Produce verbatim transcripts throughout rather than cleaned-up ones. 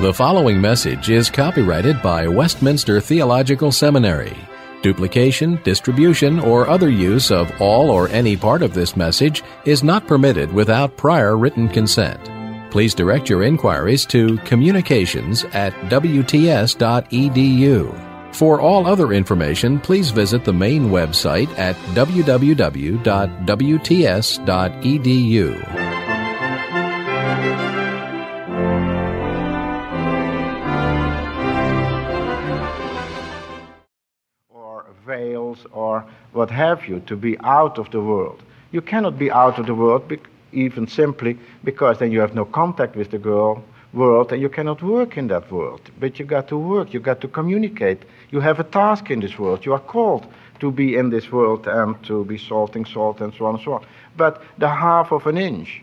The following message is copyrighted by Westminster Theological Seminary. Duplication, distribution, or other use of all or any part of this message is not permitted without prior written consent. Please direct your inquiries to communications at w t s dot e d u. For all other information, please visit the main website at w w w dot w t s dot e d u. Veils or what have you, to be out of the world. You cannot be out of the world be- even simply because then you have no contact with the girl world and you cannot work in that world. But you got to work, you got to communicate. You have a task in this world. You are called to be in this world and to be salting salt and so on and so on. But the half of an inch,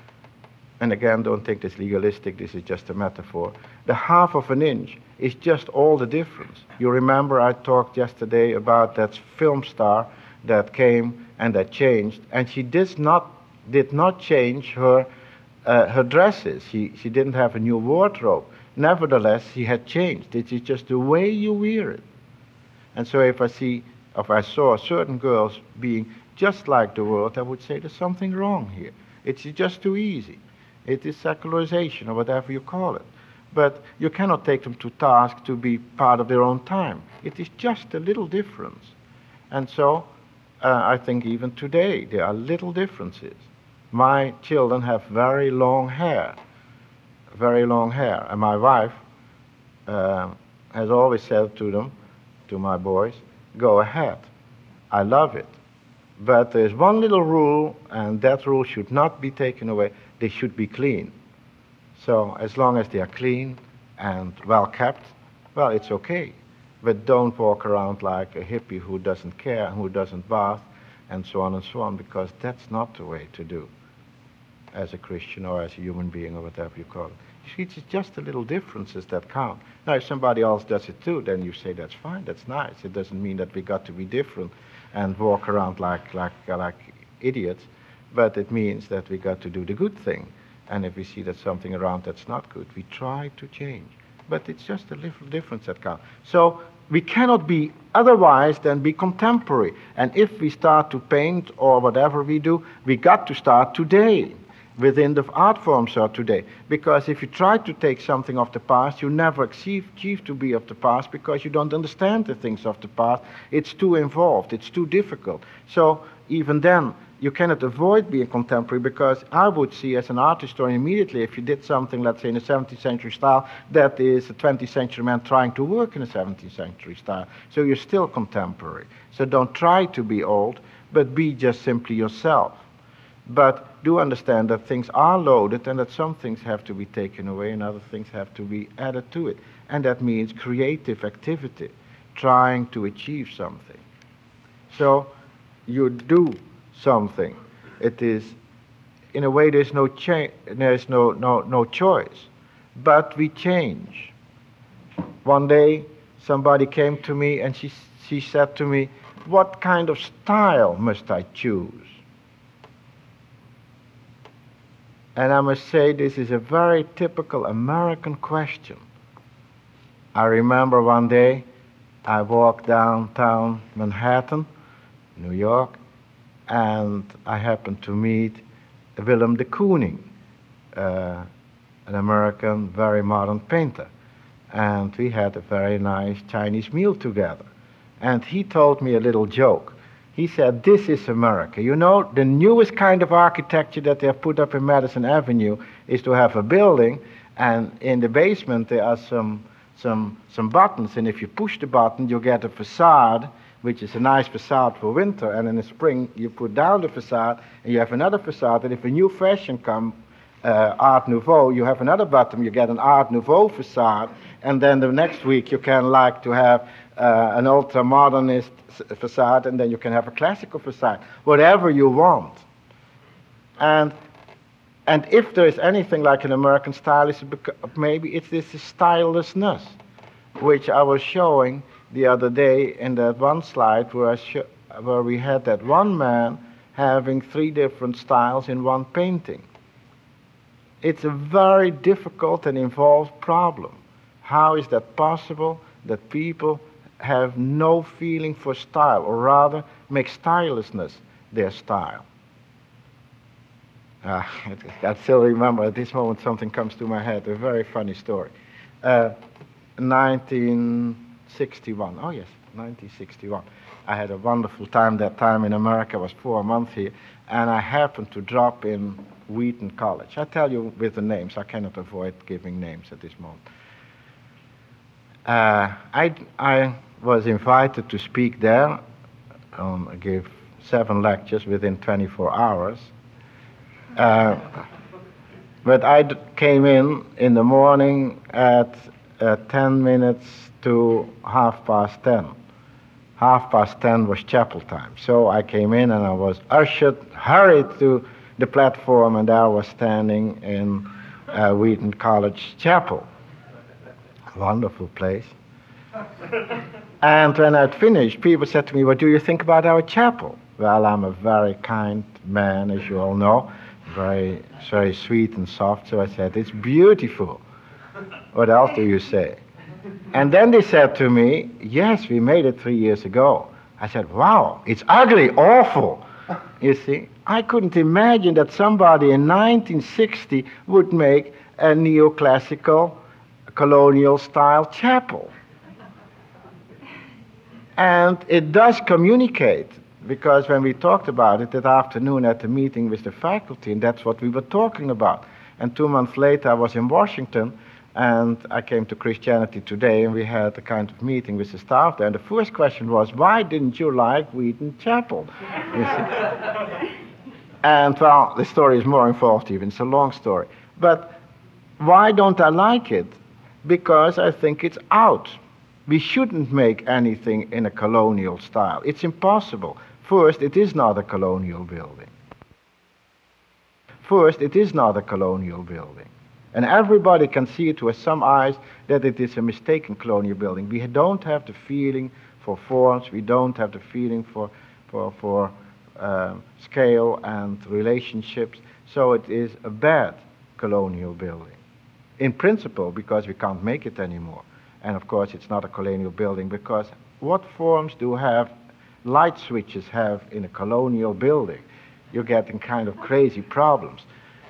and again, don't think this legalistic, this is just a metaphor. The half of an inch is just all the difference. You remember I talked yesterday about that film star that came and that changed, and she did not did not change her uh, her dresses. She she didn't have a new wardrobe. Nevertheless, she had changed. It is just the way you wear it. And so, if I see, if I saw certain girls being just like the world, I would say there's something wrong here. It's just too easy. It is secularization or whatever you call it. But you cannot take them to task to be part of their own time. It is just a little difference. And so uh, I think even today there are little differences. My children have very long hair, very long hair. And my wife uh, has always said to them, to my boys, go ahead. I love it. But there's one little rule, and that rule should not be taken away. They should be clean. So as long as they are clean and well kept, well, it's okay. But don't walk around like a hippie who doesn't care, who doesn't bath, and so on and so on, because that's not the way to do as a Christian or as a human being or whatever you call it. You see, it's just the little differences that count. Now, if somebody else does it too, then you say, that's fine, that's nice. It doesn't mean that we got to be different and walk around like, like, like idiots, but it means that we got to do the good thing. And if we see that something around that's not good, we try to change. But it's just a little difference that counts. So we cannot be otherwise than be contemporary. And if we start to paint or whatever we do, we got to start today, within the art forms are today. Because if you try to take something of the past, you never achieve, achieve to be of the past because you don't understand the things of the past. It's too involved, it's too difficult. So even then, you cannot avoid being contemporary, because I would see as an art historian immediately if you did something, let's say, in a seventeenth century style, that is a twentieth century man trying to work in a seventeenth century style. So you're still contemporary. So don't try to be old, but be just simply yourself. But do understand that things are loaded and that some things have to be taken away and other things have to be added to it. And that means creative activity, trying to achieve something. So you do something. It is, in a way, there's no cha- there's no, no, no choice. But we change. One day, somebody came to me and she, she said to me, what kind of style must I choose? And I must say, this is a very typical American question. I remember one day, I walked downtown Manhattan, New York, and I happened to meet Willem de Kooning, uh, an American, very modern painter. And we had a very nice Chinese meal together. And he told me a little joke. He said, this is America. You know, the newest kind of architecture that they have put up in Madison Avenue is to have a building, and in the basement there are some, some, some buttons, and if you push the button, you get a facade, which is a nice facade for winter, and in the spring you put down the facade and you have another facade, and if a new fashion comes, uh, Art Nouveau, you have another button, you get an Art Nouveau facade, and then the next week you can like to have uh, an ultra-modernist facade, and then you can have a classical facade, whatever you want. And and if there is anything like an American style, it's beca- maybe it's this stylelessness, which I was showing the other day in that one slide where I sh- where we had that one man having three different styles in one painting. It's a very difficult and involved problem. How is that possible that people have no feeling for style, or rather make stylelessness their style? Uh, I still remember at this moment something comes to my head, a very funny story. Uh, nineteen sixty-one, oh yes, nineteen sixty-one. I had a wonderful time that time in America. I was four months here, and I happened to drop in Wheaton College. I tell you with the names, I cannot avoid giving names at this moment. Uh, I, I was invited to speak there, um, give seven lectures within twenty-four hours. Uh, but I d- came in in the morning at uh, ten minutes to half past ten. Half past ten was chapel time. So I came in and I was ushered, hurried to the platform, and there I was standing in uh, Wheaton College Chapel. Wonderful place. And when I'd finished, people said to me, "What do you think about our chapel?" Well, I'm a very kind man, as you all know, very, very sweet and soft, so I said, "It's beautiful." What else do you say? And then they said to me, "Yes, we made it three years ago." I said, "Wow, it's ugly, awful." You see, I couldn't imagine that somebody in nineteen sixty would make a neoclassical, colonial-style chapel. And it does communicate, because when we talked about it that afternoon at the meeting with the faculty, and that's what we were talking about. And two months later, I was in Washington, and I came to Christianity Today, and we had a kind of meeting with the staff there. And the first question was, "Why didn't you like Wheaton Chapel?" You see? And, well, the story is more involved even. It's a long story. But why don't I like it? Because I think it's out. We shouldn't make anything in a colonial style. It's impossible. First, it is not a colonial building. First, it is not a colonial building. And everybody can see it with some eyes that it is a mistaken colonial building. We don't have the feeling for forms. We don't have the feeling for, for, for uh, scale and relationships. So it is a bad colonial building. In principle, because we can't make it anymore. And of course, it's not a colonial building, because what forms do have light switches have in a colonial building? You're getting kind of crazy problems.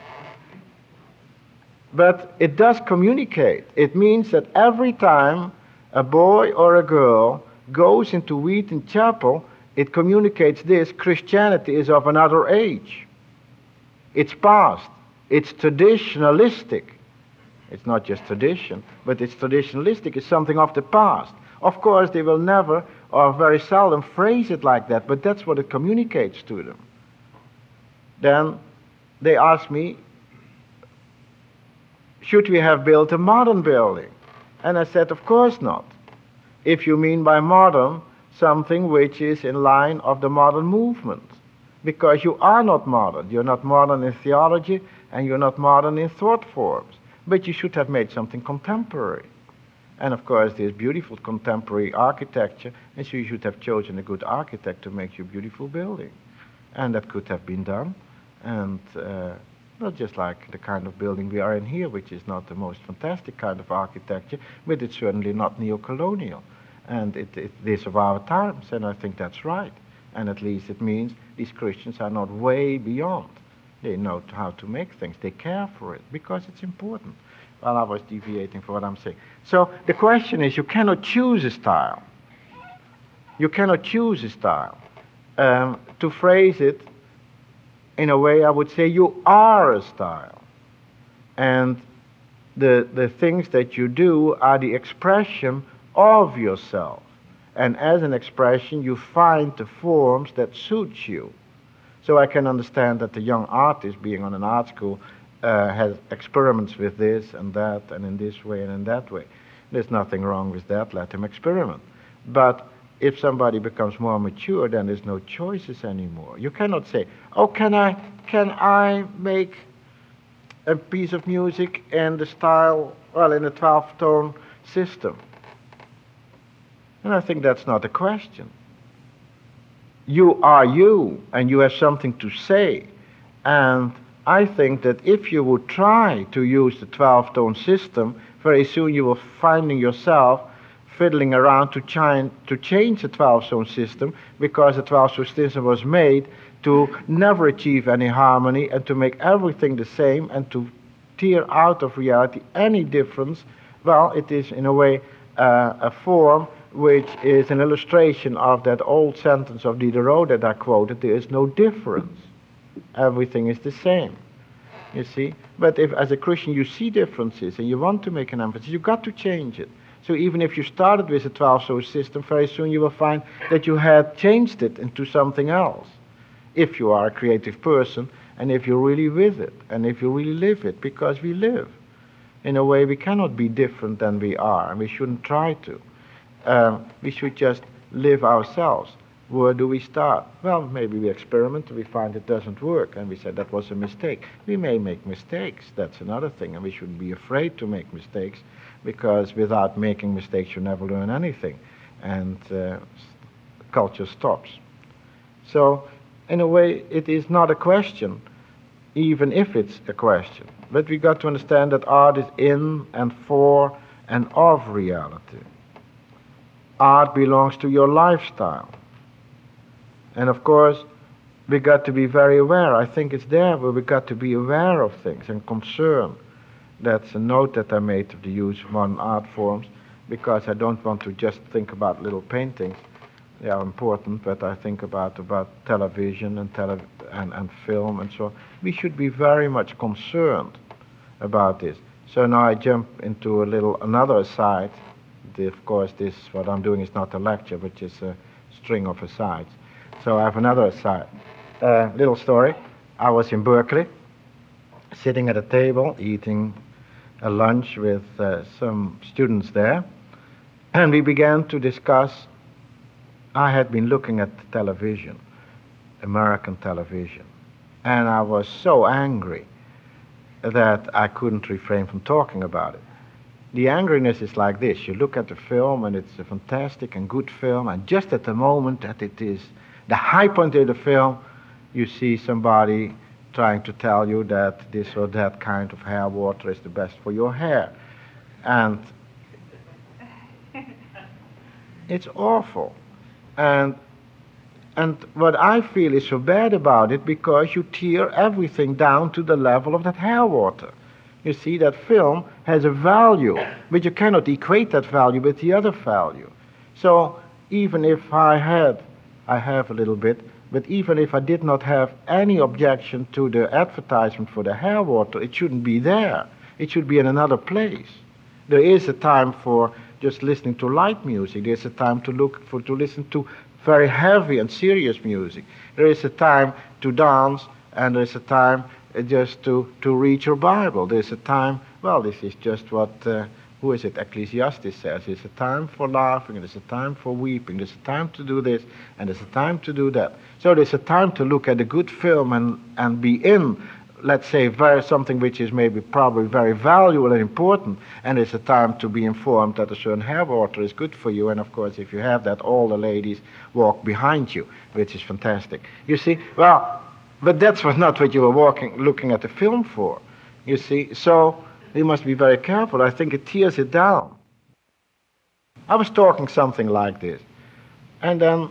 But it does communicate. It means that every time a boy or a girl goes into Wheaton Chapel, it communicates this: Christianity is of another age. It's past. It's traditionalistic. It's not just tradition, but it's traditionalistic. It's something of the past. Of course, they will never or very seldom phrase it like that, but that's what it communicates to them. Then they ask me, should we have built a modern building? And I said, of course not. If you mean by modern something which is in line of the modern movement. Because you are not modern. You're not modern in theology, and you're not modern in thought forms. But you should have made something contemporary. And of course, there's beautiful contemporary architecture, and so you should have chosen a good architect to make your beautiful building. And that could have been done. And uh, not just like the kind of building we are in here, which is not the most fantastic kind of architecture, but it's certainly not neo-colonial. And it, it is of our times, and I think that's right. And at least it means these Christians are not way beyond. They know how to make things. They care for it, because it's important. Well, I was deviating from what I'm saying. So the question is, you cannot choose a style. You cannot choose a style. Um, to phrase it in a way, I would say you are a style. And the, the things that you do are the expression of yourself. And as an expression, you find the forms that suit you. So I can understand that the young artist, being on an art school, uh, has experiments with this and that, and in this way and in that way. There's nothing wrong with that. Let him experiment. But if somebody becomes more mature, then there's no choices anymore. You cannot say, oh, can I, can I make a piece of music in the style, well, in a twelve-tone system? And I think that's not a question. You are you, and you have something to say. And I think that if you would try to use the twelve-tone system, very soon you will finding yourself fiddling around to, try to change the twelve-tone system, because the twelve-tone system was made to never achieve any harmony and to make everything the same and to tear out of reality any difference. Well, it is in a way uh, a form which is an illustration of that old sentence of Diderot that I quoted: there is no difference. Everything is the same, you see. But if as a Christian you see differences and you want to make an emphasis, you've got to change it. So even if you started with a twelve-tone system, very soon you will find that you had changed it into something else. If you are a creative person, and if you're really with it, and if you really live it, because we live. In a way, we cannot be different than we are, and we shouldn't try to. Um, we should just live ourselves. Where do we start? Well, maybe we experiment, we find it doesn't work, and we say that was a mistake. We may make mistakes, that's another thing, and we shouldn't be afraid to make mistakes, because without making mistakes you never learn anything, and uh, culture stops. So, in a way, it is not a question, even if it's a question. But we got to understand that art is in and for and of reality. Art belongs to your lifestyle. And of course, we got to be very aware. I think it's there where we got to be aware of things and concerned. That's a note that I made of the use of modern art forms, because I don't want to just think about little paintings. They are important, but I think about, about television and, tele and, and film and so on. We should be very much concerned about this. So now I jump into a little, another aside. The, of course, this, what I'm doing is not a lecture, but just a string of asides. So I have another aside. Uh, little story. I was in Berkeley, sitting at a table, eating a lunch with uh, some students there, and we began to discuss. I had been looking at television, American television, and I was so angry that I couldn't refrain from talking about it. The angriness is like this: you look at the film and it's a fantastic and good film, and just at the moment that it is the high point of the film, you see somebody trying to tell you that this or that kind of hair water is the best for your hair. And it's awful. And and what I feel is so bad about it, because you tear everything down to the level of that hair water. You see, that film has a value, but you cannot equate that value with the other value. So even if I had, I have a little bit, but even if I did not have any objection to the advertisement for the hair water, it shouldn't be there. It should be in another place. There is a time for just listening to light music. There's a time to look for to listen to very heavy and serious music. There is a time to dance, and there's a time uh, just to, to read your Bible. There's a time, well, this is just what, uh, who is it, Ecclesiastes says. There's a time for laughing, and there's a time for weeping. There's a time to do this, and there's a time to do that. So there's a time to look at a good film and, and be in, let's say, very something which is maybe probably very valuable and important, and it's a time to be informed that a certain hair water is good for you, and of course if you have that, all the ladies walk behind you, which is fantastic. You see, well, but that's not what you were walking, looking at the film for, you see, so you must be very careful. I think it tears it down. I was talking something like this, and then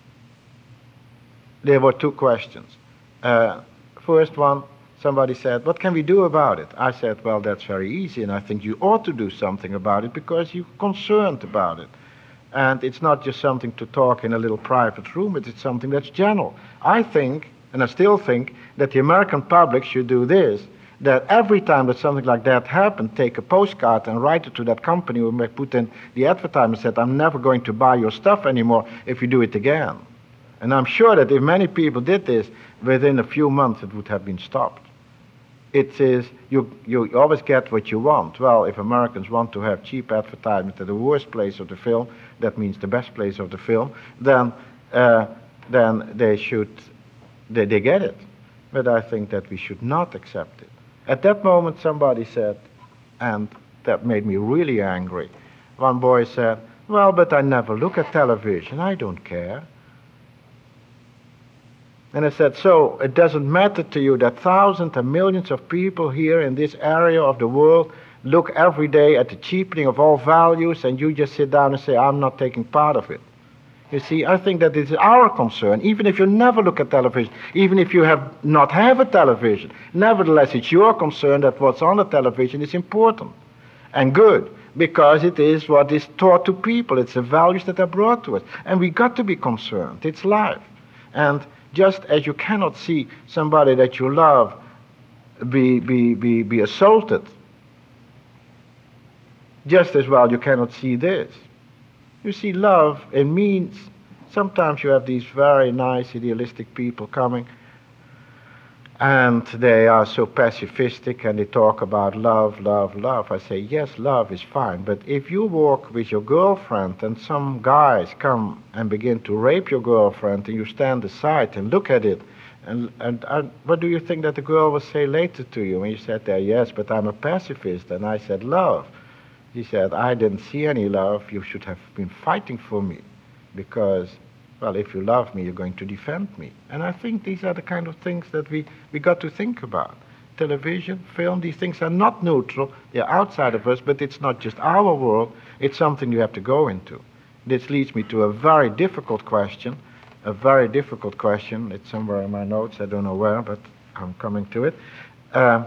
there were two questions. Uh, first one, somebody said, what can we do about it? I said, well, that's very easy, and I think you ought to do something about it because you're concerned about it. And it's not just something to talk in a little private room, but it's something that's general. I think, and I still think, that the American public should do this, that every time that something like that happened, take a postcard and write it to that company who may put in the advertisement, said, I'm never going to buy your stuff anymore if you do it again. And I'm sure that if many people did this, within a few months it would have been stopped. It is, you, you always get what you want. Well, if Americans want to have cheap advertisement at the worst place of the film, that means the best place of the film, then uh, then they should, they, they get it. But I think that we should not accept it. At that moment somebody said, and that made me really angry, one boy said, well, but I never look at television, I don't care. And I said, so it doesn't matter to you that thousands and millions of people here in this area of the world look every day at the cheapening of all values, and you just sit down and say, I'm not taking part of it. You see, I think that it is our concern, even if you never look at television, even if you have not have a television, nevertheless it's your concern that what's on the television is important and good, because it is what is taught to people. It's the values that are brought to us. And we got to be concerned. It's life. And just as you cannot see somebody that you love be, be, be, be assaulted, just as well you cannot see this. You see, love, it means, sometimes you have these very nice idealistic people coming, and they are so pacifistic, and they talk about love, love, love. I say, yes, love is fine, but if you walk with your girlfriend and some guys come and begin to rape your girlfriend, and you stand aside and look at it, and, and, and what do you think that the girl will say later to you? And you said there, yes, but I'm a pacifist, and I said, love. He said, I didn't see any love. You should have been fighting for me, because, well, if you love me, you're going to defend me. And I think these are the kind of things that we, we got to think about. Television, film, these things are not neutral. They're outside of us, but it's not just our world. It's something you have to go into. This leads me to a very difficult question, a very difficult question. It's somewhere in my notes, I don't know where, but I'm coming to it. Um,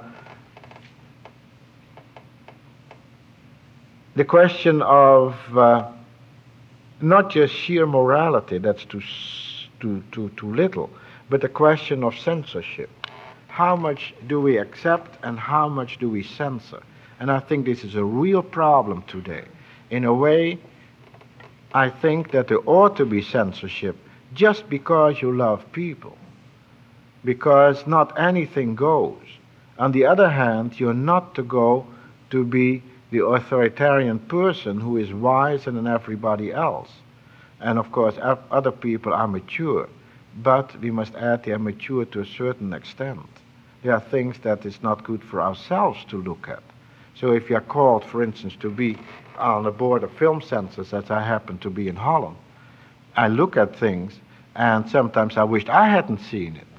the question of uh, not just sheer morality, that's too, too, too, too little, but the question of censorship. How much do we accept and how much do we censor? And I think this is a real problem today. In a way, I think that there ought to be censorship just because you love people, because not anything goes. On the other hand, you're not to go to be the authoritarian person who is wiser than everybody else. And of course, other people are mature, but we must add they are mature to a certain extent. There are things that is not good for ourselves to look at. So if you are called, for instance, to be on the board of film censors, as I happen to be in Holland, I look at things, and sometimes I wished I hadn't seen it.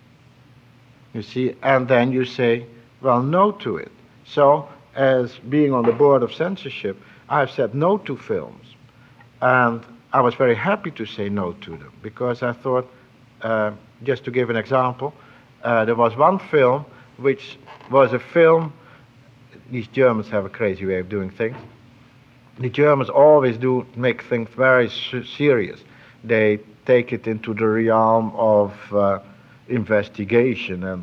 You see, and then you say, well, no to it. So, as being on the board of censorship, I've said no to films. And I was very happy to say no to them, because I thought, uh, just to give an example, uh, there was one film which was a film, these Germans have a crazy way of doing things. The Germans always do make things very serious. They take it into the realm of uh, investigation and,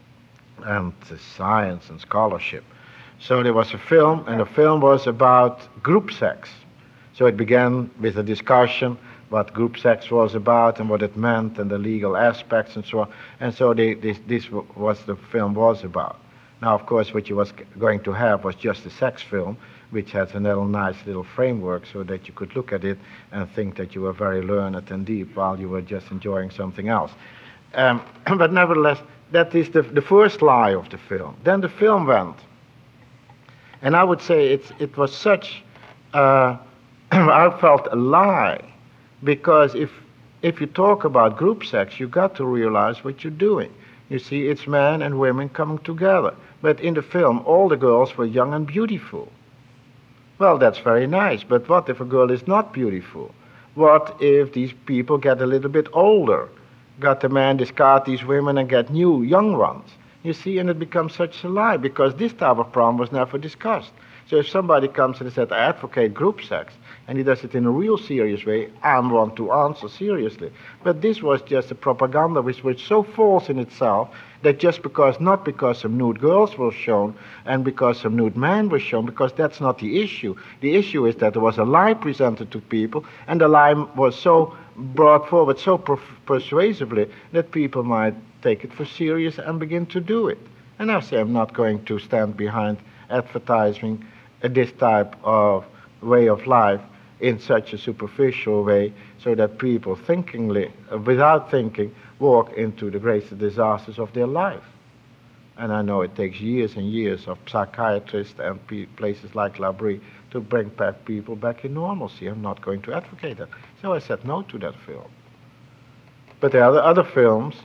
and science and scholarship. So there was a film, and the film was about group sex. So it began with a discussion what group sex was about and what it meant and the legal aspects and so on. And so they, this, this was the film was about. Now, of course, what you was going to have was just a sex film, which has a little nice little framework so that you could look at it and think that you were very learned and deep while you were just enjoying something else. Um, but nevertheless, that is the, the first lie of the film. Then the film went. And I would say it's, it was such, uh, I felt a lie, because if, if you talk about group sex, you got to realize what you're doing. You see, it's men and women coming together. But in the film, all the girls were young and beautiful. Well, that's very nice, but what if a girl is not beautiful? What if these people get a little bit older? Got the man discard these women and get new, young ones? You see, and it becomes such a lie, because this type of problem was never discussed. So if somebody comes and says, I advocate group sex, and he does it in a real serious way, I want to answer seriously. But this was just a propaganda which was so false in itself that just because, not because some nude girls were shown and because some nude men were shown, because that's not the issue. The issue is that there was a lie presented to people, and the lie was so brought forward so per- persuasively that people might take it for serious and begin to do it. And I say I'm not going to stand behind advertising uh, this type of way of life in such a superficial way, so that people thinkingly, uh, without thinking, walk into the greatest disasters of their life. And I know it takes years and years of psychiatrists and pe- places like L'Abri to bring back people back in normalcy. I'm not going to advocate that. So I said no to that film. But there are other films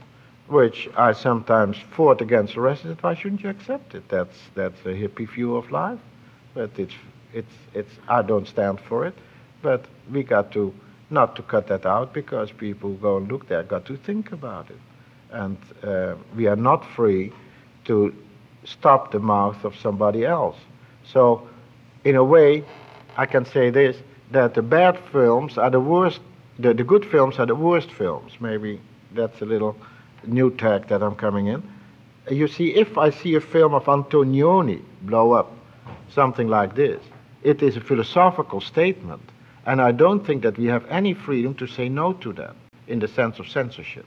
which I sometimes fought against the rest, is why shouldn't you accept it? That's that's a hippie view of life, but it's it's it's I don't stand for it, but we got to not to cut that out because people go and look there, got to think about it, and uh, we are not free to stop the mouth of somebody else. So, in a way, I can say this, that the bad films are the worst, the, the good films are the worst films. Maybe that's a little new tag that I'm coming in. You see, if I see a film of Antonioni blow up, something like this, it is a philosophical statement, and I don't think that we have any freedom to say no to that, in the sense of censorship.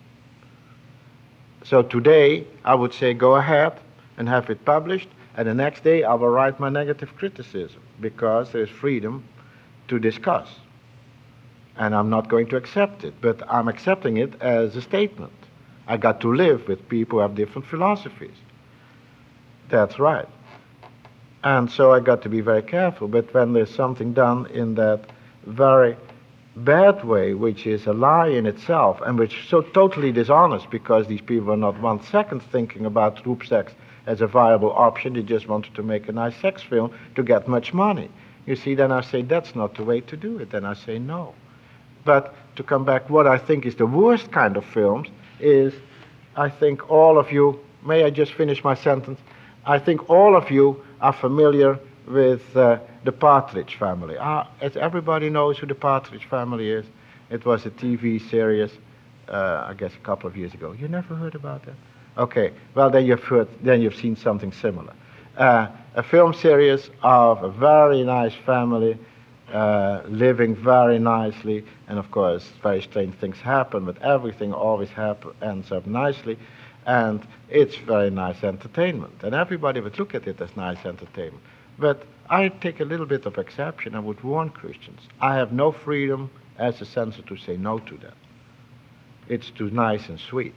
So today, I would say go ahead and have it published, and the next day I will write my negative criticism, because there is freedom to discuss. And I'm not going to accept it, but I'm accepting it as a statement. I got to live with people who have different philosophies. That's right. And so I got to be very careful, but when there's something done in that very bad way, which is a lie in itself, and which is so totally dishonest, because these people are not one second thinking about group sex as a viable option, they just wanted to make a nice sex film to get much money. You see, then I say that's not the way to do it, then I say no. But to come back, what I think is the worst kind of films is, I think all of you, may I just finish my sentence? I think all of you are familiar with uh, the Partridge Family. Ah, as everybody knows who the Partridge Family is, it was a T V series, uh, I guess a couple of years ago. You never heard about that? Okay, well then you've heard, then you've seen something similar. Uh, a film series of a very nice family, uh, living very nicely, and of course very strange things happen, but everything always happen, ends up nicely, and it's very nice entertainment, and everybody would look at it as nice entertainment. But I take a little bit of exception. I would warn Christians. I have no freedom as a censor to say no to that. It's too nice and sweet.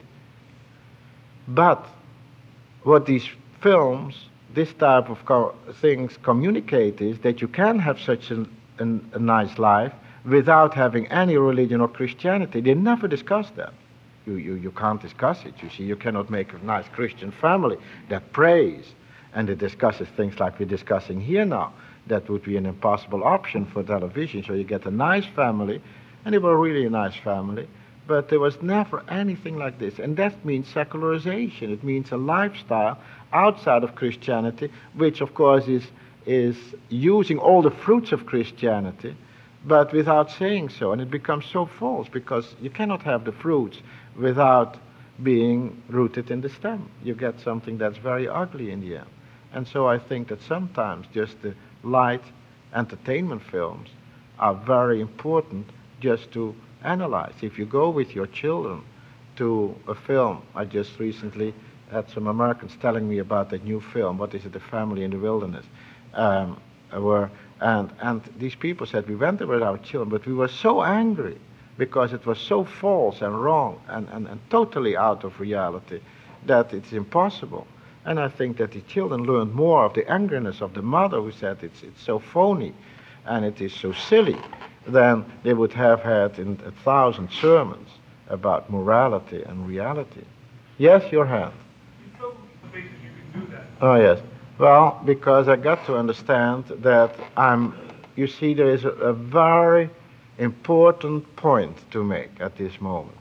But what these films, this type of co things communicate is that you can have such an, an, a nice life without having any religion or Christianity. They never discuss that. You, you, you can't discuss it. You see, you cannot make a nice Christian family that prays and it discusses things like we're discussing here now. That would be an impossible option for television. So you get a nice family, and they were really a nice family, but there was never anything like this. And that means secularization. It means a lifestyle outside of Christianity, which of course is, is using all the fruits of Christianity, but without saying so. And it becomes so false, because you cannot have the fruits without being rooted in the stem. You get something that's very ugly in the end. And so I think that sometimes just the light entertainment films are very important just to analyze. If you go with your children to a film, I just recently had some Americans telling me about that new film, what is it, The Family in the Wilderness, um, where, and, and these people said, we went there with our children, but we were so angry because it was so false and wrong and, and, and totally out of reality that it's impossible. And I think that the children learned more of the angriness of the mother, who said it's, it's so phony and it is so silly, than they would have had in a thousand sermons about morality and reality. Yes, your hand. You told the basis you can do that. Oh, yes. Well, because I got to understand that I'm, you see, there is a, a very important point to make at this moment.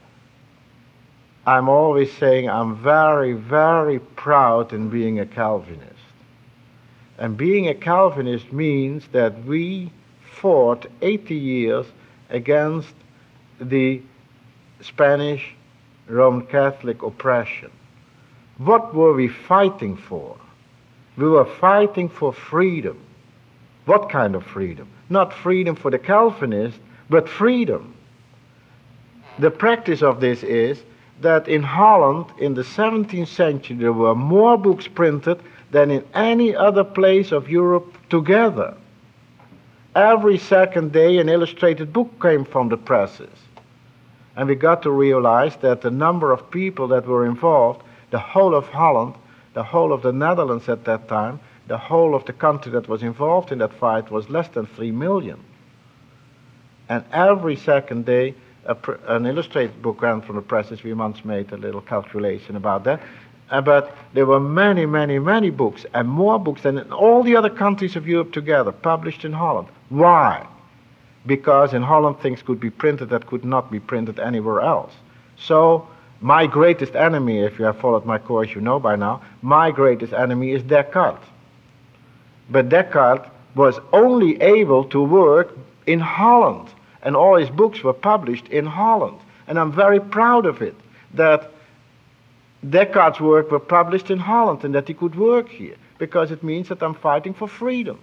I'm always saying I'm very, very proud in being a Calvinist. And being a Calvinist means that we fought eighty years against the Spanish Roman Catholic oppression. What were we fighting for? We were fighting for freedom. What kind of freedom? Not freedom for the Calvinists, but freedom. The practice of this is that in Holland, in the seventeenth century, there were more books printed than in any other place of Europe together. Every second day, an illustrated book came from the presses. And we got to realize that the number of people that were involved, the whole of Holland, the whole of the Netherlands at that time, the whole of the country that was involved in that fight was less than three million. And every second day, a pr an illustrated book ran from the presses. We once made a little calculation about that. Uh, but there were many, many, many books, and more books than in all the other countries of Europe together, published in Holland. Why? Because in Holland things could be printed that could not be printed anywhere else. So my greatest enemy, if you have followed my course, you know by now, my greatest enemy is Descartes. But Descartes was only able to work in Holland, and all his books were published in Holland. And I'm very proud of it, that Descartes' work were published in Holland and that he could work here, because it means that I'm fighting for freedom.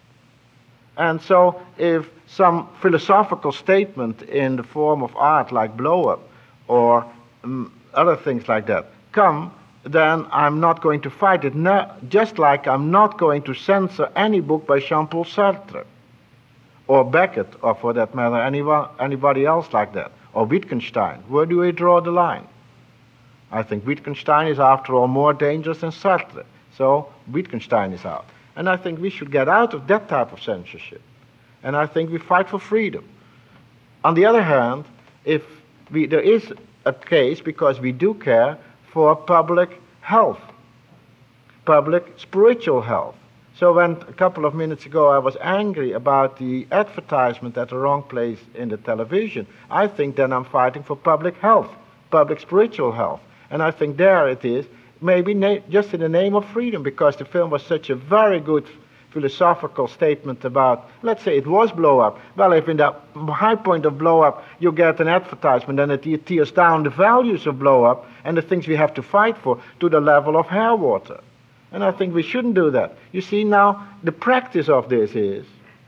And so if some philosophical statement in the form of art like Blow Up or um, other things like that come, then I'm not going to fight it. No, just like I'm not going to censor any book by Jean-Paul Sartre or Beckett, or for that matter anyone, anybody else like that, or Wittgenstein. Where do we draw the line? I think Wittgenstein is after all more dangerous than Sartre, so Wittgenstein is out. And I think we should get out of that type of censorship. And I think we fight for freedom. On the other hand, if we, there is a case, because we do care for public health, public spiritual health. So when a couple of minutes ago I was angry about the advertisement at the wrong place in the television, I think then I'm fighting for public health, public spiritual health. And I think there it is, maybe na just in the name of freedom, because the film was such a very good philosophical statement about, let's say it was Blow Up. Well, if in the high point of Blow Up you get an advertisement, then it tears down the values of Blow Up and the things we have to fight for to the level of hair water. And I think we shouldn't do that. You see, now, the practice of this is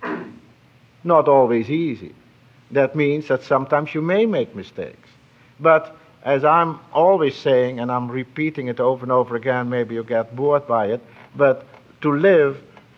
not always easy. That means that sometimes you may make mistakes. But as I'm always saying, and I'm repeating it over and over again, maybe you get bored by it, but to live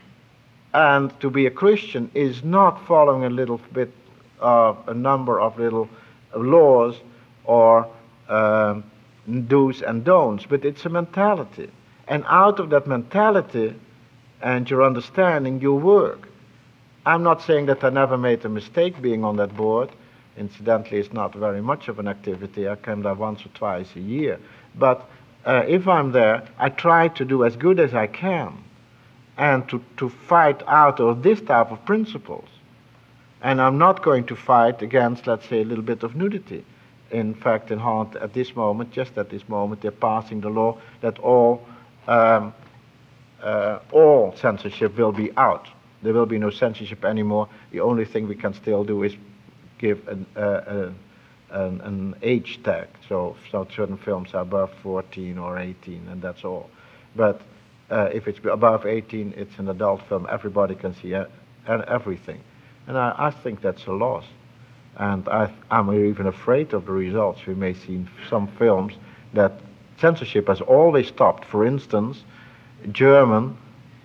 and to be a Christian is not following a little bit of a number of little laws or um, do's and don'ts, but it's a mentality. And out of that mentality and your understanding, you work. I'm not saying that I never made a mistake being on that board. Incidentally, it's not very much of an activity. I come there once or twice a year. But uh, if I'm there, I try to do as good as I can and to, to fight out of this type of principles. And I'm not going to fight against, let's say, a little bit of nudity. In fact, in Holland, at this moment, just at this moment, they're passing the law that all, um, uh, all censorship will be out. There will be no censorship anymore. The only thing we can still do is give an, uh, uh, an, an age tag. So, so certain films are above fourteen or eighteen, and that's all. But uh, if it's above eighteen, it's an adult film. Everybody can see uh, everything. And I, I think that's a loss. And I, I'm even afraid of the results. We may see in some films that censorship has always stopped. For instance, German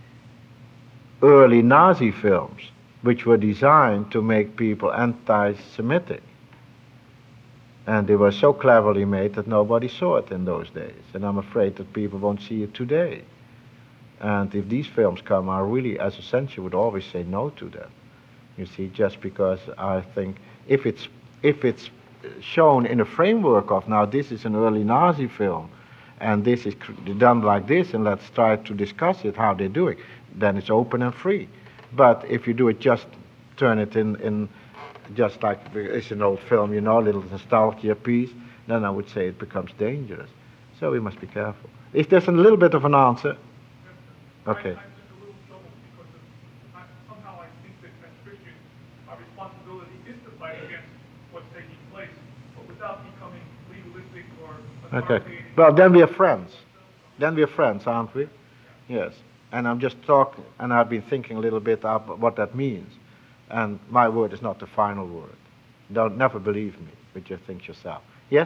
early Nazi films, which were designed to make people anti-Semitic. And they were so cleverly made that nobody saw it in those days. And I'm afraid that people won't see it today. And if these films come, I really, as a censor, would always say no to them. You see, just because I think if it's, if it's shown in a framework of, now this is an early Nazi film, and this is done like this, and let's try to discuss it, how they're doing, then it's open and free. But if you do it, just turn it in, in just like it's an old film, you know, a little nostalgia piece, then I would say it becomes dangerous. So we must be careful. If there's a little bit of an answer, okay. I, I'm just a little troubled because of, I, somehow I think that as Christians, our responsibility is to fight against what's taking place, but without becoming legalistic or authoritative. Okay. Well, then we are friends. Then we are friends, aren't we? Yes. And I'm just talking, and I've been thinking a little bit about what that means. And my word is not the final word. Don't never believe me, but you think yourself. Yes?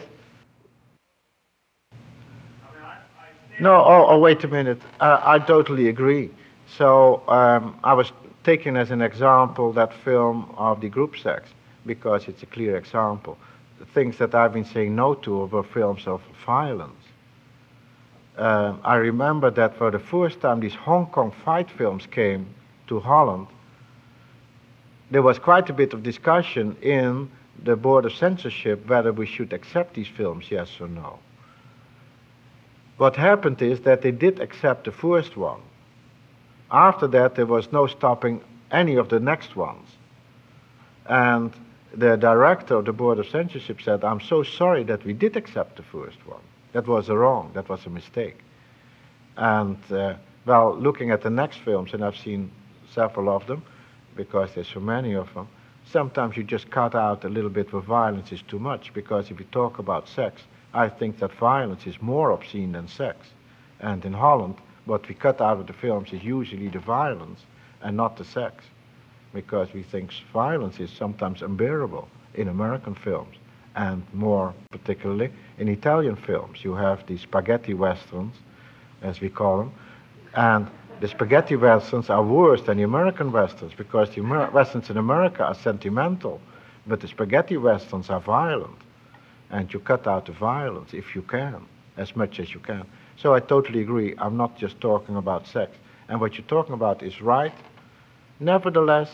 No, oh, oh wait a minute. Uh, I totally agree. So um, I was taking as an example that film of the group sex, because it's a clear example. The things that I've been saying no to were films of violence. Uh, I remember that for the first time these Hong Kong fight films came to Holland, there was quite a bit of discussion in the board of censorship whether we should accept these films, yes or no. What happened is that they did accept the first one. After that, there was no stopping any of the next ones. And the director of the board of censorship said, I'm so sorry that we did accept the first one. That was a wrong, that was a mistake. And, uh, well, looking at the next films, and I've seen several of them, because there's so many of them, sometimes you just cut out a little bit where violence is too much, because if you talk about sex, I think that violence is more obscene than sex. And in Holland, what we cut out of the films is usually the violence and not the sex, because we think violence is sometimes unbearable in American films, and more particularly in Italian films. You have these spaghetti westerns, as we call them, and the spaghetti westerns are worse than the American westerns, because the Amer- westerns in America are sentimental, but the spaghetti westerns are violent. And you cut out the violence if you can, as much as you can. So I totally agree. I'm not just talking about sex. And what you're talking about is right. Nevertheless,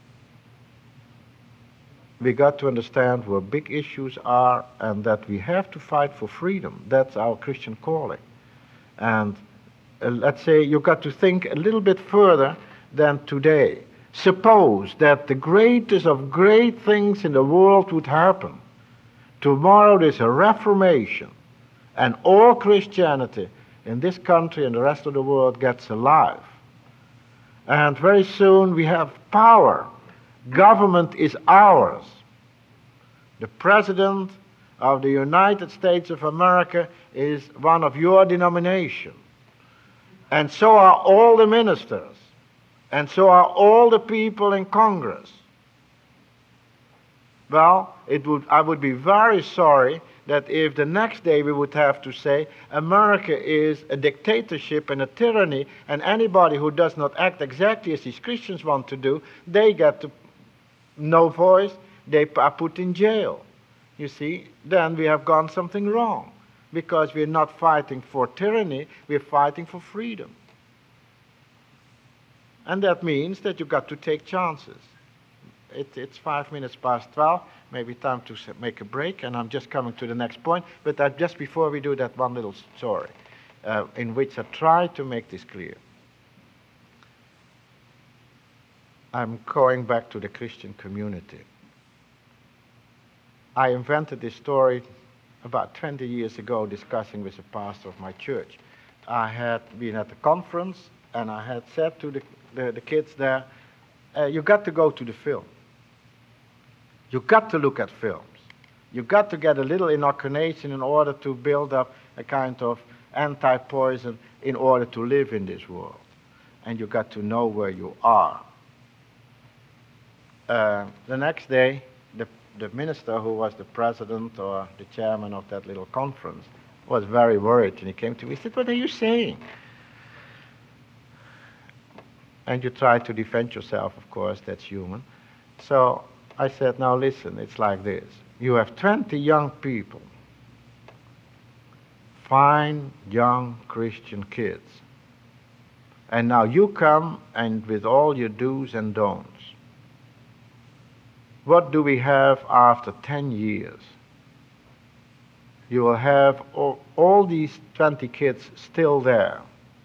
we got to understand where big issues are and that we have to fight for freedom. That's our Christian calling. And uh, let's say you got to think a little bit further than today. Suppose that the greatest of great things in the world would happen. Tomorrow there's a reformation, and all Christianity in this country and the rest of the world gets alive. And very soon we have power. Government is ours. The President of the United States of America is one of your denomination. And so are all the ministers. And so are all the people in Congress. Well, it would, I would be very sorry that if the next day we would have to say America is a dictatorship and a tyranny, and anybody who does not act exactly as these Christians want to do, they get to no voice, they are put in jail. You see, then we have gone something wrong, because we're not fighting for tyranny, we're fighting for freedom. And that means that you've got to take chances. It, it's five minutes past twelve, maybe time to make a break, and I'm just coming to the next point. But uh, just before we do that, one little story uh, in which I try to make this clear. I'm going back to the Christian community. I invented this story about twenty years ago, discussing with a pastor of my church. I had been at a conference, and I had said to the, the, the kids there, uh, you got to go to the film. You got to look at films. You got to get a little inoculation in order to build up a kind of anti-poison in order to live in this world. And you got to know where you are. Uh, the next day, the, the minister who was the president or the chairman of that little conference was very worried, and he came to me and said, what are you saying? And you try to defend yourself, of course, that's human. So I said, now listen, it's like this. You have twenty young people, fine young Christian kids. And now you come and with all your do's and don'ts. What do we have after ten years? You will have all, all these twenty kids still there.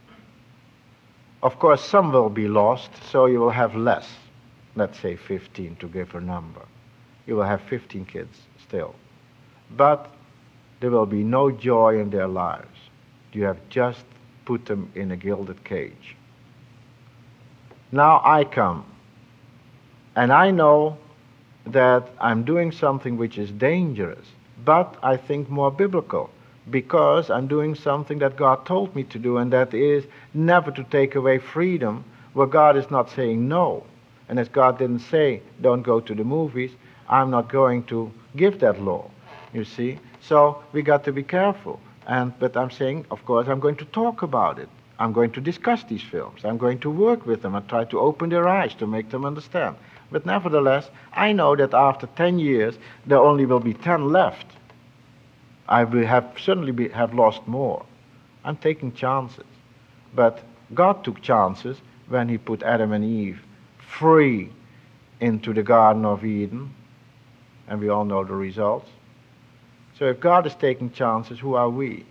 Of course, some will be lost, so you will have less. Let's say fifteen to give a number. You will have fifteen kids still. But there will be no joy in their lives. You have just put them in a gilded cage. Now I come, and I know that I'm doing something which is dangerous, but I think more biblical, because I'm doing something that God told me to do, and that is never to take away freedom where God is not saying no. And as God didn't say, don't go to the movies, I'm not going to give that law, you see. So we got to be careful. And but I'm saying, of course, I'm going to talk about it. I'm going to discuss these films. I'm going to work with them and try to open their eyes to make them understand. But nevertheless, I know that after ten years, there only will be ten left. I will have certainly be, have lost more. I'm taking chances. But God took chances when he put Adam and Eve free into the Garden of Eden. and we all know the results. So if God is taking chances, who are we?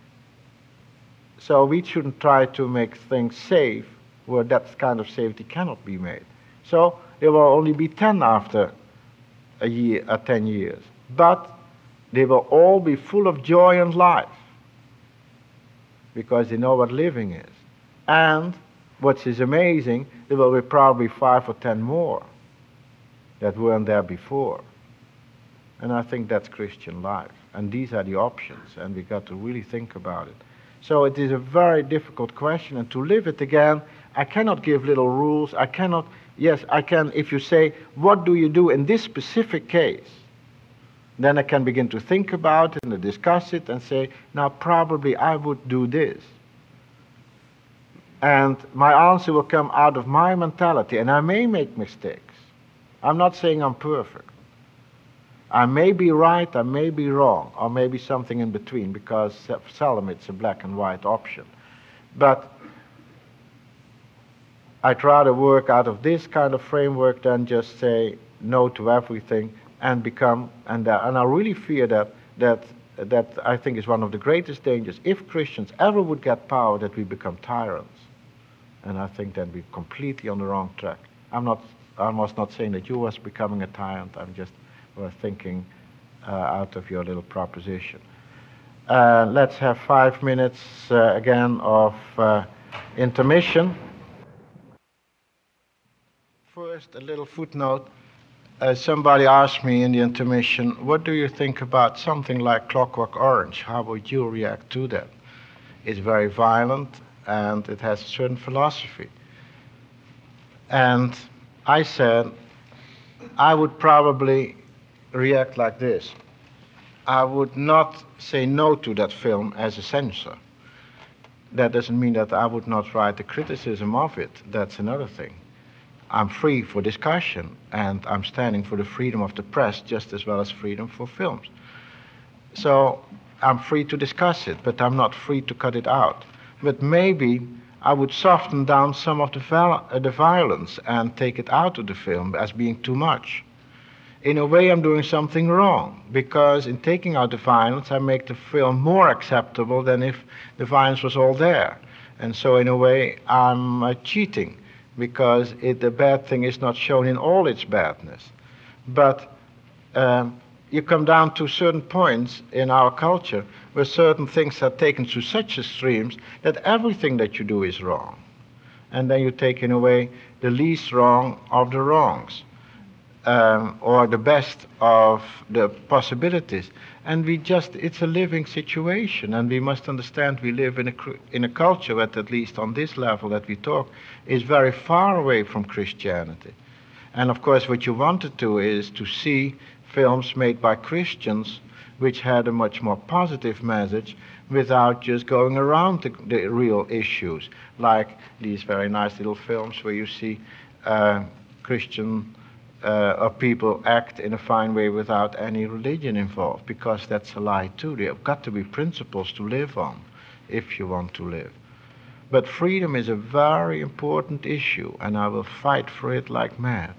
So we shouldn't try to make things safe where that kind of safety cannot be made. So there will only be ten after a year, or ten years. But they will all be full of joy and life because they know what living is. And what is amazing, there will be probably five or ten more that weren't there before. And I think that's Christian life. And these are the options, and we got to really think about it. So it is a very difficult question, and to live it again, I cannot give little rules. I cannot, yes, I can, if you say, what do you do in this specific case? Then I can begin to think about it and discuss it and say, now probably I would do this. And my answer will come out of my mentality, and I may make mistakes. I'm not saying I'm perfect. I may be right, I may be wrong, or maybe something in between, because seldom it's a black and white option. But I'd rather work out of this kind of framework than just say no to everything and become, and, uh, and I really fear that, that, that I think is one of the greatest dangers. If Christians ever would get power, that we become tyrants. And I think then we're completely on the wrong track. I'm not, I'm almost not saying that you was becoming a tyrant, I'm just were thinking uh, out of your little proposition. Uh, let's have five minutes uh, again of uh, intermission. First, a little footnote. Uh, somebody asked me in the intermission, what do you think about something like Clockwork Orange? How would you react to that? It's very violent and it has a certain philosophy. And I said, I would probably react like this. I would not say no to that film as a censor. That doesn't mean that I would not write a criticism of it. That's another thing. I'm free for discussion, and I'm standing for the freedom of the press just as well as freedom for films. So I'm free to discuss it, but I'm not free to cut it out. But maybe I would soften down some of the, val- uh, the violence and take it out of the film as being too much. In a way, I'm doing something wrong, because in taking out the violence, I make the film more acceptable than if the violence was all there. And so, in a way, I'm uh, cheating, because it, the bad thing is not shown in all its badness. But um, you come down to certain points in our culture where certain things are taken to such extremes that everything that you do is wrong. And then you take, in a way, the least wrong of the wrongs. Um, or the best of the possibilities. And we just, it's a living situation, and we must understand we live in a, in a culture that, at least on this level that we talk, is very far away from Christianity. And of course what you want to do is to see films made by Christians which had a much more positive message without just going around the, the real issues, like these very nice little films where you see uh, Christian Uh, or people act in a fine way without any religion involved, because that's a lie too. There have got to be principles to live on if you want to live. But freedom is a very important issue, and I will fight for it like mad.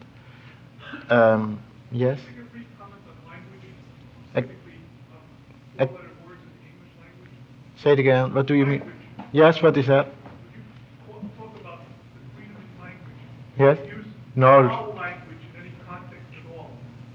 Um, yes? Can you brief comment on language, Uh, specifically um, four-letter words in the English language? Say it again. What do you mean? Yes, what is that? Would you talk about the freedom in language? Yes? Use No. all language in any context at all.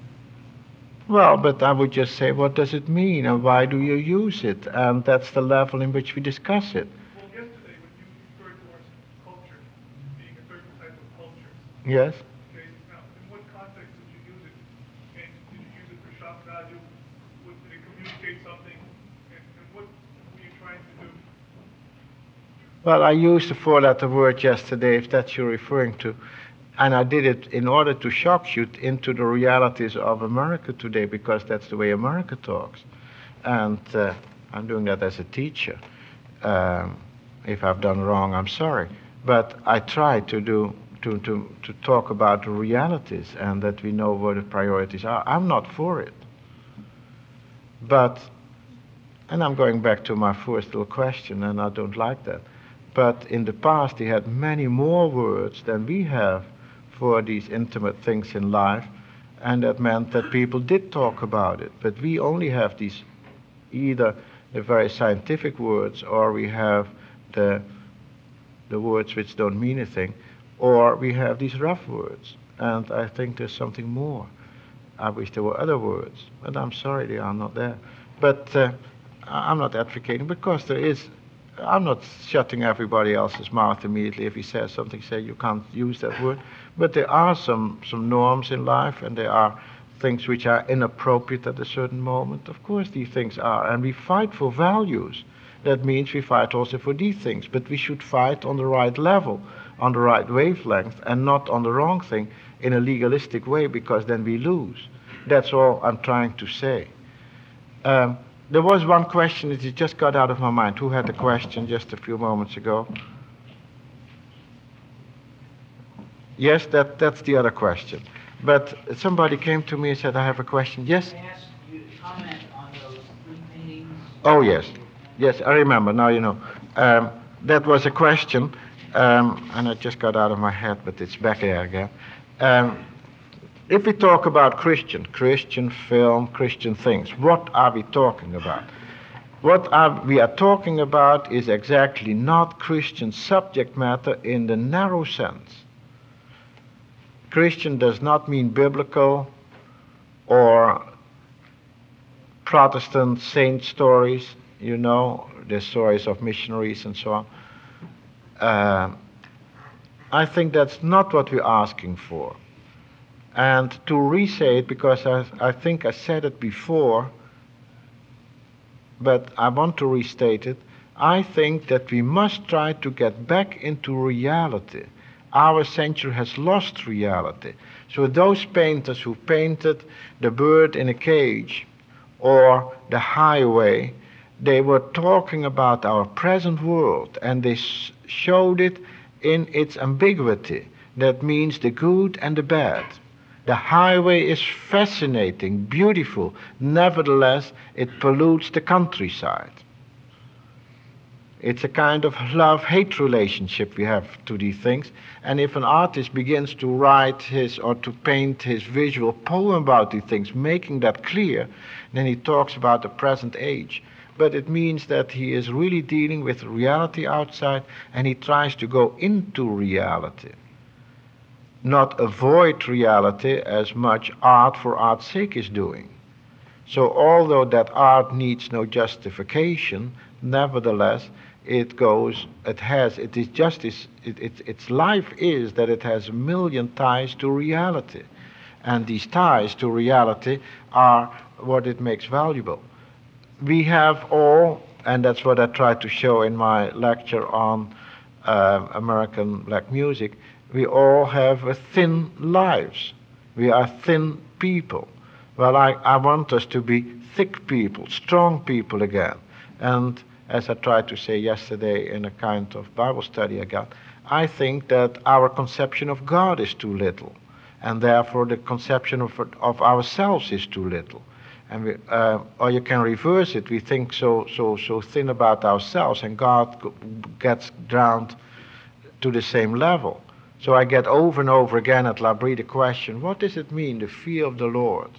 Well, but I would just say, what does it mean, and why do you use it? And that's the level in which we discuss it. Well, yesterday when you referred to our culture being a certain type of culture, Yes? okay, now in what context did you use it? And did you use it for shock value? What, did it communicate something? And, and what were you trying to do? Well, I used the four-letter word yesterday, if that's you're referring to. And I did it in order to shock you into the realities of America today, because that's the way America talks. And uh, I'm doing that as a teacher. Um, if I've done wrong, I'm sorry. But I try to do to, to, to talk about the realities and that we know where the priorities are. I'm not for it. But, and I'm going back to my first little question, and I don't like that. But in the past, they had many more words than we have for these intimate things in life, And that meant that people did talk about it. But we only have these, either the very scientific words, or we have the, the words which don't mean anything, or we have these rough words. And I think there's something more. I wish there were other words, but I'm sorry they are not there. But uh, I'm not advocating, because there is, I'm not shutting everybody else's mouth immediately if he says something, say you can't use that word. But there are some, some norms in life, and there are things which are inappropriate at a certain moment. Of course these things are, and we fight for values. That means we fight also for these things, but we should fight on the right level, on the right wavelength, and not on the wrong thing in a legalistic way, because then we lose. That's all I'm trying to say. Um, there was one question that just got out of my mind. Who had a question just a few moments ago? Yes, that, that's the other question. But somebody came to me and said, I have a question. Yes? I asked you to comment on those three paintings. Oh, yes. Yes, I remember. Now you know. Um, that was a question, um, and it just got out of my head, but it's back there again. Um, if we talk about Christian, Christian film, Christian things, what are we talking about? What are, we are talking about is exactly not Christian subject matter in the narrow sense. Christian does not mean biblical or Protestant saint stories, you know, the stories of missionaries and so on. Uh, I think that's not what we're asking for. And to re-say it, because I, I think I said it before, but I want to restate it, I think that we must try to get back into reality. Our century has lost reality. So those painters who painted the bird in a cage or the highway, they were talking about our present world, and they sh- showed it in its ambiguity. That means the good and the bad. The highway is fascinating, beautiful. Nevertheless, it pollutes the countryside. It's a kind of love-hate relationship we have to these things. And if an artist begins to write his or to paint his visual poem about these things, making that clear, then he talks about the present age. But it means that he is really dealing with reality outside, and he tries to go into reality, not avoid reality as much art for art's sake is doing. So although that art needs no justification, nevertheless, it goes, it has, it is justice, it, it, its life is that it has a million ties to reality. And these ties to reality are what it makes valuable. We have all, and that's what I tried to show in my lecture on uh, American black music, we all have a thin lives. We are thin people. Well, I, I want us to be thick people, strong people again. And as I tried to say yesterday in a kind of Bible study I got, I think that our conception of God is too little, and therefore the conception of, of ourselves is too little. And we, uh, or you can reverse it. We think so, so, so thin about ourselves, and God gets drowned to the same level. So I get over and over again at L'Abri the question, what does it mean, the fear of the Lord?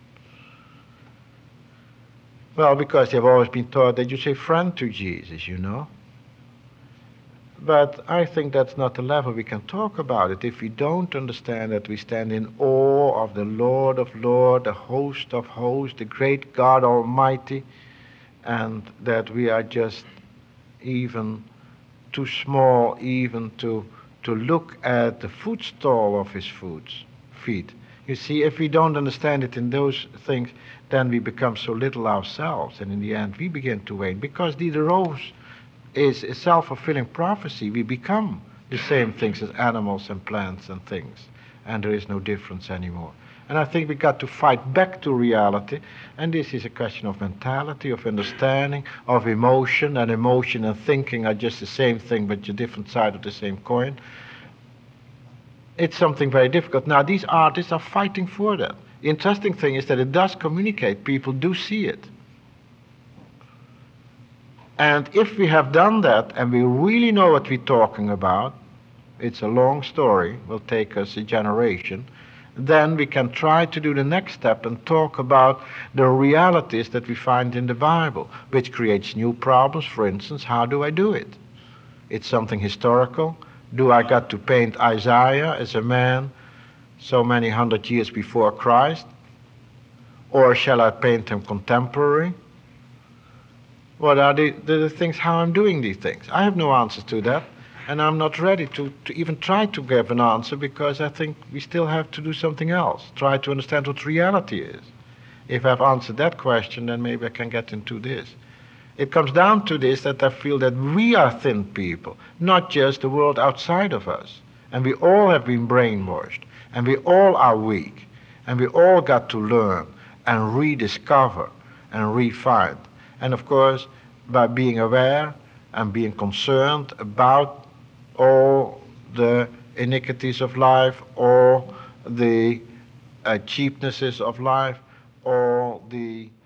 Well, because they've always been taught that you say friend to Jesus, you know. But I think that's not the level we can talk about it if we don't understand that we stand in awe of the Lord of Lords, the host of hosts, the great God Almighty, and that we are just even too small even to, to look at the footstool of his foot, feet. You see, if we don't understand it in those things, then we become so little ourselves, and in the end we begin to wane. Because the rose is a self-fulfilling prophecy. We become the same things as animals and plants and things, and there is no difference anymore. And I think we got to fight back to reality, and this is a question of mentality, of understanding, of emotion, and emotion and thinking are just the same thing, but a different side of the same coin. It's something very difficult. Now, these artists are fighting for that. The interesting thing is that it does communicate. People do see it. And if we have done that, and we really know what we're talking about, it's a long story, will take us a generation, then we can try to do the next step and talk about the realities that we find in the Bible, which creates new problems. For instance, how do I do it? It's something historical. Do I got to paint Isaiah as a man so many hundred years before Christ? Or shall I paint him contemporary? What are the, the, the things, how I'm doing these things? I have no answers to that, and I'm not ready to, to even try to give an answer, because I think we still have to do something else, try to understand what reality is. If I've answered that question, then maybe I can get into this. It comes down to this, that I feel that we are thin people, not just the world outside of us. And we all have been brainwashed, and we all are weak, and we all got to learn and rediscover and refine. And of course, by being aware and being concerned about all the iniquities of life, all the uh, cheapnesses of life, all the